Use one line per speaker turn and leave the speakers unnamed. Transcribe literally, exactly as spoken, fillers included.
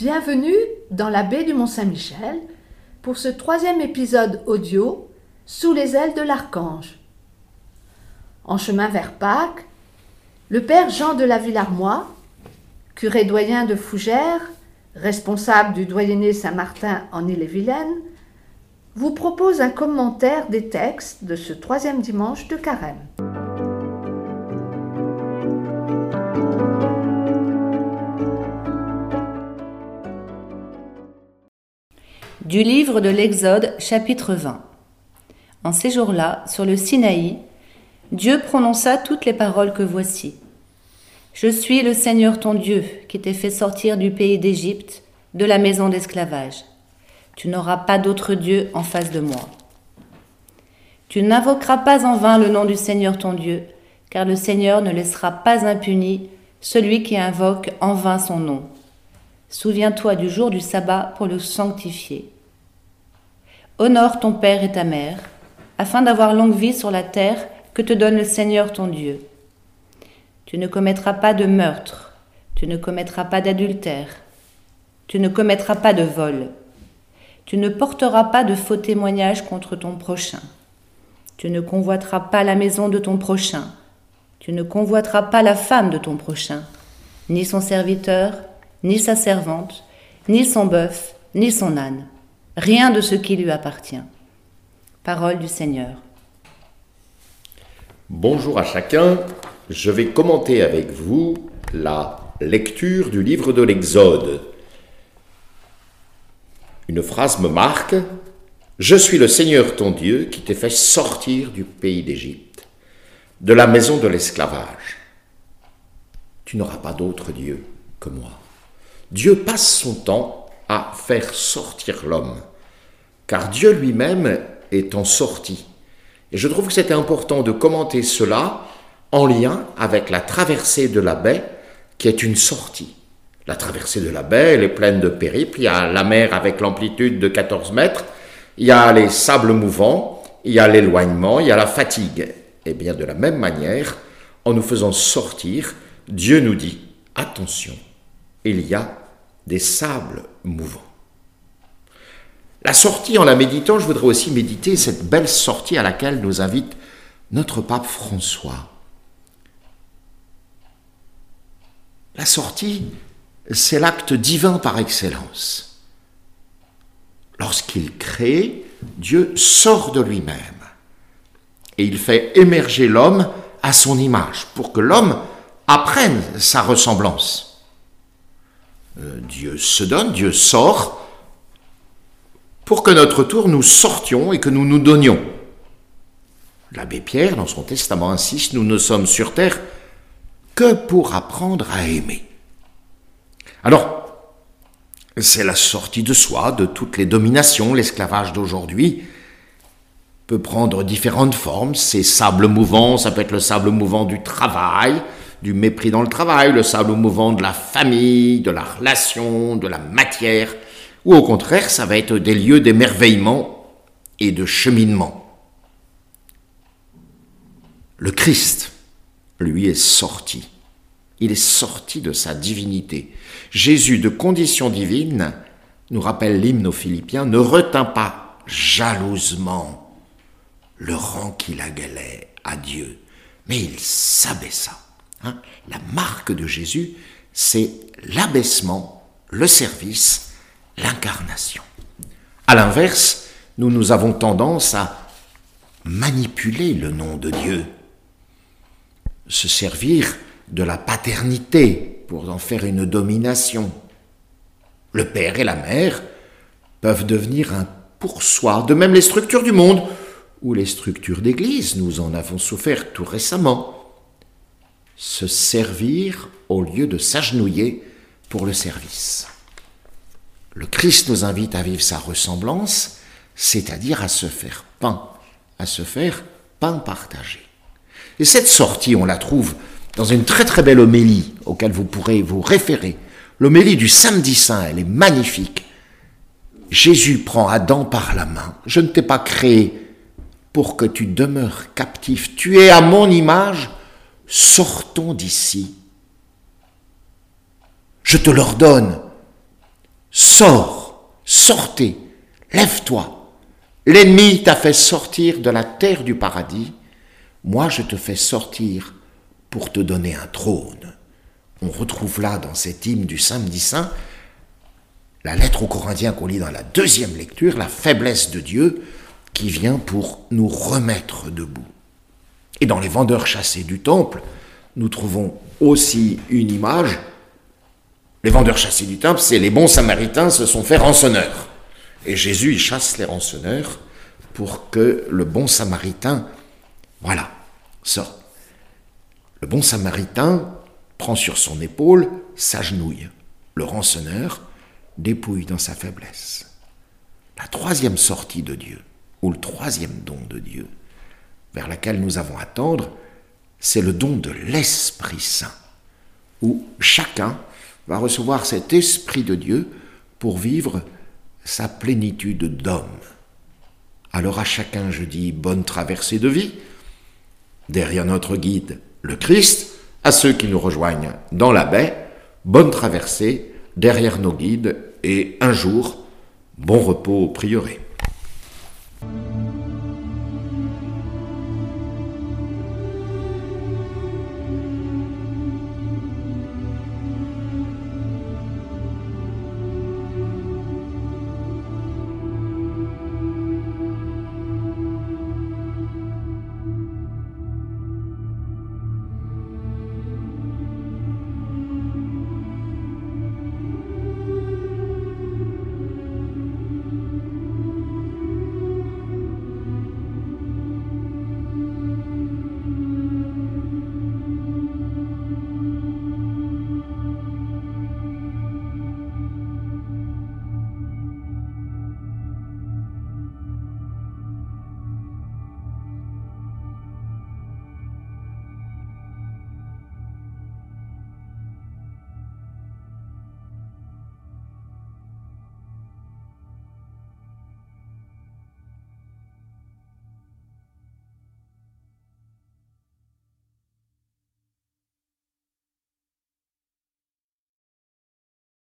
Bienvenue dans la baie du Mont-Saint-Michel pour ce troisième épisode audio Sous les ailes de l'Archange. En chemin vers Pâques, le père Jean de la Villarmoy, curé doyen de Fougères, responsable du doyenné Saint-Martin en Ille-et-Vilaine, vous propose un commentaire des textes de ce troisième dimanche de Carême.
Du livre de l'Exode, chapitre vingt. En ces jours-là, sur le Sinaï, Dieu prononça toutes les paroles que voici. Je suis le Seigneur ton Dieu, qui t'ai fait sortir du pays d'Égypte, de la maison d'esclavage. Tu n'auras pas d'autre Dieu en face de moi. Tu n'invoqueras pas en vain le nom du Seigneur ton Dieu, car le Seigneur ne laissera pas impuni celui qui invoque en vain son nom. Souviens-toi du jour du sabbat pour le sanctifier. Honore ton père et ta mère, afin d'avoir longue vie sur la terre que te donne le Seigneur ton Dieu. Tu ne commettras pas de meurtre, tu ne commettras pas d'adultère, tu ne commettras pas de vol, tu ne porteras pas de faux témoignages contre ton prochain, tu ne convoiteras pas la maison de ton prochain, tu ne convoiteras pas la femme de ton prochain, ni son serviteur, ni sa servante, ni son bœuf, ni son âne, rien de ce qui lui appartient. Parole du Seigneur.
Bonjour à chacun, je vais commenter avec vous la lecture du livre de l'Exode. Une phrase me marque, « Je suis le Seigneur ton Dieu qui t'ai fait sortir du pays d'Égypte, de la maison de l'esclavage. Tu n'auras pas d'autre Dieu que moi. » Dieu passe son temps à faire sortir l'homme, car Dieu lui-même est en sortie. Et je trouve que c'était important de commenter cela en lien avec la traversée de la baie, qui est une sortie. La traversée de la baie, elle est pleine de périples. Il y a la mer avec l'amplitude de quatorze mètres, il y a les sables mouvants, il y a l'éloignement, il y a la fatigue. Et bien de la même manière, en nous faisant sortir, Dieu nous dit « Attention, il y a des sables mouvants. » La sortie, en la méditant, je voudrais aussi méditer cette belle sortie à laquelle nous invite notre pape François. La sortie, c'est l'acte divin par excellence. Lorsqu'il crée, Dieu sort de lui-même et il fait émerger l'homme à son image pour que l'homme apprenne sa ressemblance. Euh, Dieu se donne, Dieu sort pour que notre tour nous sortions et que nous nous donnions. L'abbé Pierre, dans son testament, insiste, nous ne sommes sur terre que pour apprendre à aimer. Alors, c'est la sortie de soi, de toutes les dominations. L'esclavage d'aujourd'hui peut prendre différentes formes. Ces sables mouvants, ça peut être le sable mouvant du travail, du mépris dans le travail, le sable mouvant de la famille, de la relation, de la matière, ou au contraire, ça va être des lieux d'émerveillement et de cheminement. Le Christ, lui, est sorti. Il est sorti de sa divinité. Jésus, de condition divine, nous rappelle l'hymne aux Philippiens, ne retint pas jalousement le rang qu'il agalait à Dieu, mais il s'abaissa. Hein? La marque de Jésus, c'est l'abaissement, le service, l'incarnation. À l'inverse, nous, nous avons tendance à manipuler le nom de Dieu, se servir de la paternité pour en faire une domination. Le père et la mère peuvent devenir un pour-soi, de même les structures du monde, ou les structures d'église, nous en avons souffert tout récemment. Se servir au lieu de s'agenouiller pour le service. Le Christ nous invite à vivre sa ressemblance, c'est-à-dire à se faire pain, à se faire pain partagé. Et cette sortie, on la trouve dans une très très belle homélie auquel vous pourrez vous référer. L'homélie du Samedi Saint, elle est magnifique. Jésus prend Adam par la main. Je ne t'ai pas créé pour que tu demeures captif. Tu es à mon image, sortons d'ici. Je te l'ordonne. Sors, sortez, lève-toi. L'ennemi t'a fait sortir de la terre du paradis. Moi, je te fais sortir pour te donner un trône. On retrouve là, dans cet hymne du Samedi Saint, la lettre aux Corinthiens qu'on lit dans la deuxième lecture, la faiblesse de Dieu qui vient pour nous remettre debout. Et dans les vendeurs chassés du temple, nous trouvons aussi une image. Les vendeurs chassés du temple, c'est les bons samaritains se sont fait rançonneurs. Et Jésus, il chasse les rançonneurs pour que le bon samaritain, voilà, sorte. Le bon samaritain prend sur son épaule, s'agenouille. Le rançonneur dépouille dans sa faiblesse. La troisième sortie de Dieu, ou le troisième don de Dieu, vers laquelle nous avons à tendre, c'est le don de l'Esprit Saint, où chacun va recevoir cet Esprit de Dieu pour vivre sa plénitude d'homme. Alors à chacun, je dis bonne traversée de vie, derrière notre guide, le Christ, à ceux qui nous rejoignent dans la baie, bonne traversée derrière nos guides et un jour, bon repos au prieuré.